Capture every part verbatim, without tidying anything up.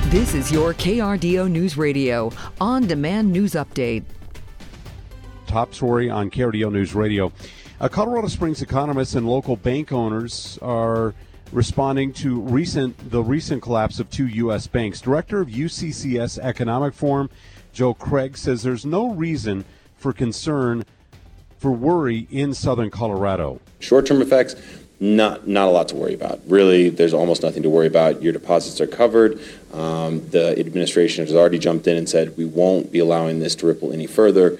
This is your K R D O News Radio on-demand news update. Top story on K R D O News Radio. Uh, Colorado Springs economists and local bank owners are responding to recent the recent collapse of two U S banks. Director of U C C S Economic Forum, Joe Craig, says there's no reason for concern, for worry in southern Colorado. Short-term effects, not not a lot to worry about. Really, there's almost nothing to worry about. Your deposits are covered. Um, the administration has already jumped in and said we won't be allowing this to ripple any further.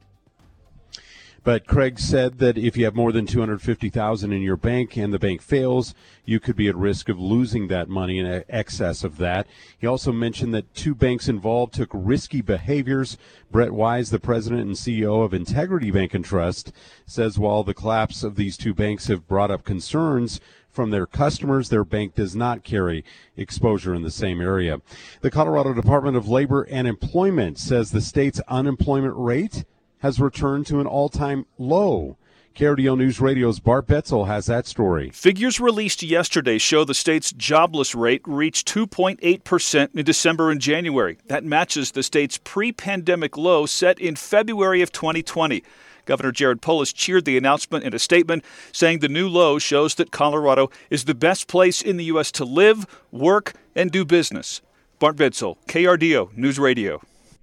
But Craig said that if you have more than two hundred fifty thousand dollars in your bank and the bank fails, you could be at risk of losing that money in excess of that. He also mentioned that two banks involved took risky behaviors. Brett Wise, the president and C E O of Integrity Bank and Trust, says while the collapse of these two banks have brought up concerns from their customers, their bank does not carry exposure in the same area. The Colorado Department of Labor and Employment says the state's unemployment rate has returned to an all-time low. K R D O News Radio's Bart Betzel has that story. Figures released yesterday show the state's jobless rate reached two point eight percent in December and January. That matches the state's pre-pandemic low set in February of twenty twenty. Governor Jared Polis cheered the announcement in a statement, saying the new low shows that Colorado is the best place in the U S to live, work, and do business. Bart Betzel, K R D O News Radio.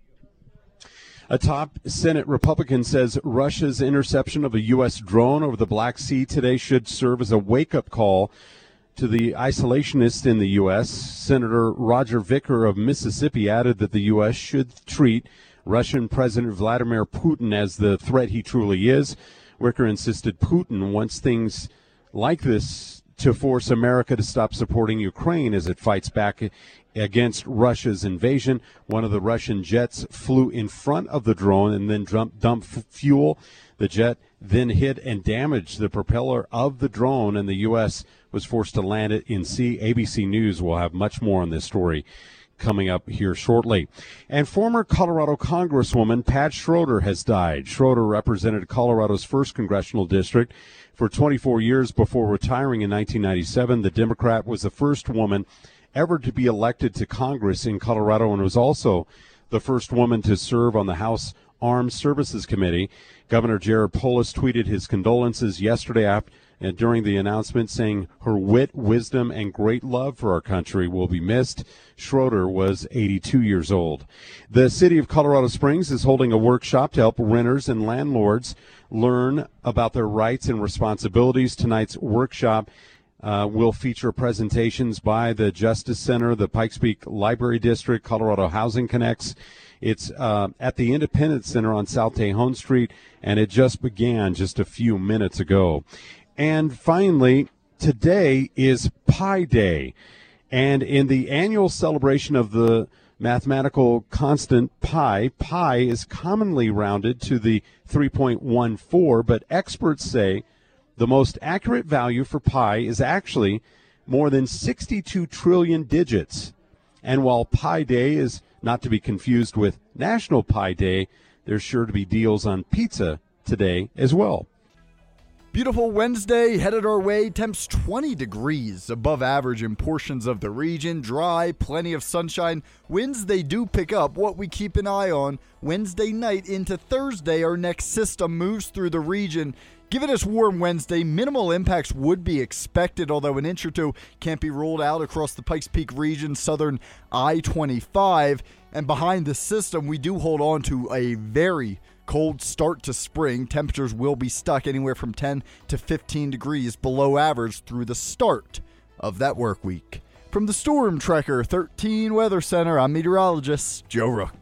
A top Senate Republican says Russia's interception of a U S drone over the Black Sea today should serve as a wake-up call to the isolationists in the U S. Senator Roger Vicker of Mississippi added that the U S should treat Russian President Vladimir Putin as the threat he truly is. Vicker insisted Putin wants things like this to force America to stop supporting Ukraine as it fights back against Russia's invasion. One of the Russian jets flew in front of the drone and then dumped, dumped fuel. The jet then hit and damaged the propeller of the drone, and the U S was forced to land it in sea. A B C News will have much more on this story coming up here shortly. And former Colorado Congresswoman Pat Schroeder has died. Schroeder represented Colorado's first congressional district for twenty-four years before retiring in nineteen ninety-seven. The Democrat was the first woman ever to be elected to Congress in Colorado and was also the first woman to serve on the House Armed Services Committee. Governor Jared Polis tweeted his condolences yesterday after, uh, during the announcement, saying her wit, wisdom, and great love for our country will be missed. Schroeder was eighty-two years old. The city of Colorado Springs is holding a workshop to help renters and landlords learn about their rights and responsibilities. Tonight's workshop Uh, will feature presentations by the Justice Center, the Pikes Peak Library District, Colorado Housing Connects. It's uh, at the Independence Center on South Tejon Street, and it just began just a few minutes ago. And finally, today is Pi Day, and in the annual celebration of the mathematical constant pi, pi is commonly rounded to the three point one four, but experts say the most accurate value for pi is actually more than sixty-two trillion digits. And while Pi Day is not to be confused with National Pi Day, there's sure to be deals on pizza today as well. Beautiful Wednesday headed our way. Temps twenty degrees above average in portions of the region. Dry, plenty of sunshine. Winds, they do pick up. What we keep an eye on Wednesday night into Thursday, our next system moves through the region. Given us warm Wednesday, minimal impacts would be expected, although an inch or two can't be ruled out across the Pikes Peak region, southern I twenty-five. And behind the system, we do hold on to a very cold start to spring. Temperatures will be stuck anywhere from ten to fifteen degrees below average through the start of that work week. From the Storm Tracker thirteen Weather Center, I'm meteorologist Joe Rook.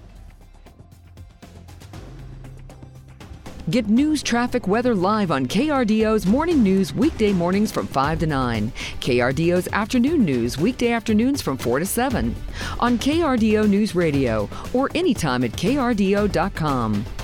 Get news, traffic, weather live on K R D O's Morning News weekday mornings from five to nine. K R D O's Afternoon News weekday afternoons from four to seven. On K R D O News Radio or anytime at K R D O dot com.